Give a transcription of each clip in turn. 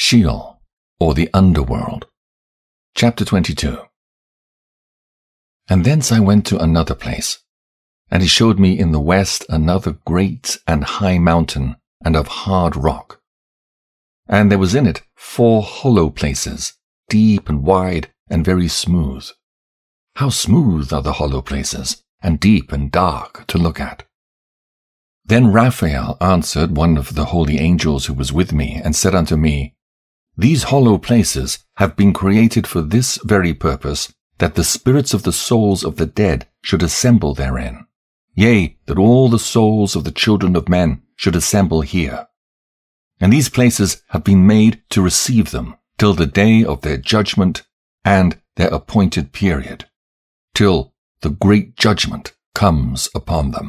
Sheol, or the underworld. Chapter 22. And thence I went to another place, and he showed me in the west another great and high mountain, and of hard rock. And there was in it 4 hollow places, deep and wide, and very smooth. How smooth are the hollow places, and deep and dark to look at. Then Raphael answered one of the holy angels who was with me, and said unto me, These hollow places have been created for this very purpose, that the spirits of the souls of the dead should assemble therein. Yea, that all the souls of the children of men should assemble here. And these places have been made to receive them till the day of their judgment and their appointed period, till the great judgment comes upon them.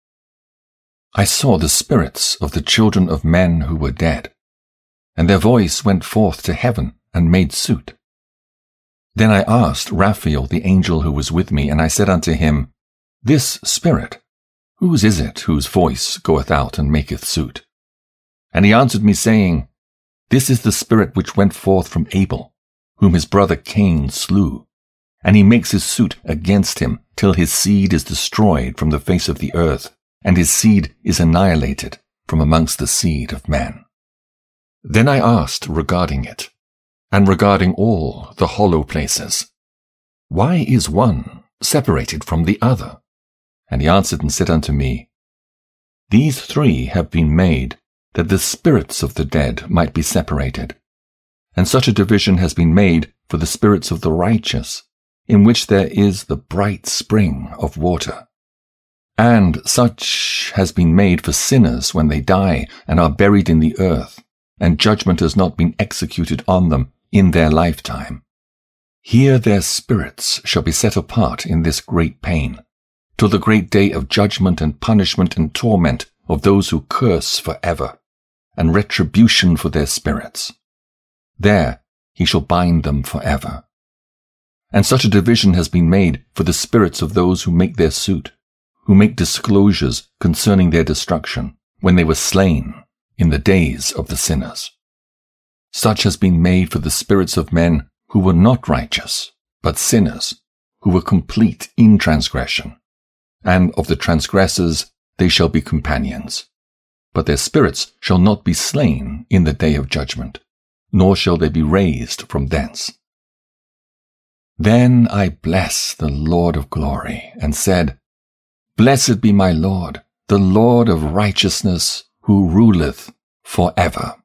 I saw the spirits of the children of men who were dead, and their voice went forth to heaven and made suit. Then I asked Raphael the angel who was with me, and I said unto him, This spirit, whose is it whose voice goeth out and maketh suit? And he answered me, saying, This is the spirit which went forth from Abel, whom his brother Cain slew, and he makes his suit against him till his seed is destroyed from the face of the earth, and his seed is annihilated from amongst the seed of man. Then I asked regarding it, and regarding all the hollow places, Why is one separated from the other? And he answered and said unto me, These 3 have been made, that the spirits of the dead might be separated. And such a division has been made for the spirits of the righteous, in which there is the bright spring of water. And such has been made for sinners when they die and are buried in the earth, and judgment has not been executed on them in their lifetime. Here their spirits shall be set apart in this great pain, till the great day of judgment and punishment and torment of those who curse forever, and retribution for their spirits. There he shall bind them forever. And such a division has been made for the spirits of those who make their suit, who make disclosures concerning their destruction, when they were slain in the days of the sinners. Such has been made for the spirits of men who were not righteous, but sinners, who were complete in transgression. And of the transgressors they shall be companions. But their spirits shall not be slain in the day of judgment, nor shall they be raised from thence. Then I blessed the Lord of glory, and said, Blessed be my Lord, the Lord of righteousness, who ruleth forever.